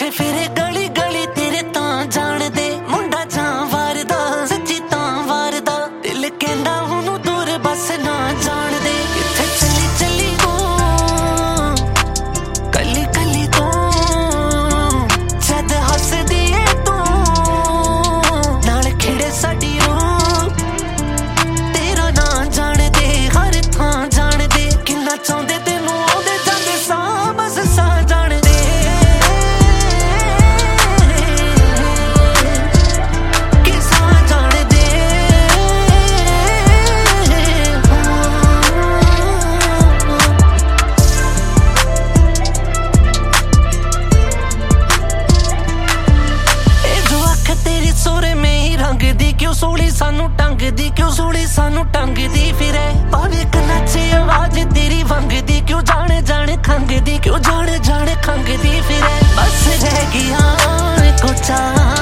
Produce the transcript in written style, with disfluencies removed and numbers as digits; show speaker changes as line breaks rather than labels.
पिछे फिरे गली गली तेरे तां जान दे मुंडा जां वारदा सच्ची तां वारदा दिल कहंदा ओनू दूर बस ना जान दे किथे चली चली तू कली कली तू जद हसदी ऐ तू नाल खिड़े साडी रूह तेरा ना जान दे हर थां जान दे किन्ना चाहुंदे तेनू आउंदे जांदे सां बस सां जान दे कि सां जान दे ए जो अख तेरी सोरे में ही रंग दी क्यों सोली सानू टंग दी क्यों सोली सानू टंग दी फिरे पावे कनाचे आवाज तेरी वंग दी क्यों जाने जाने खंग दी क्यों जाने जाने खंग दी फिरे बस रह गया को चाह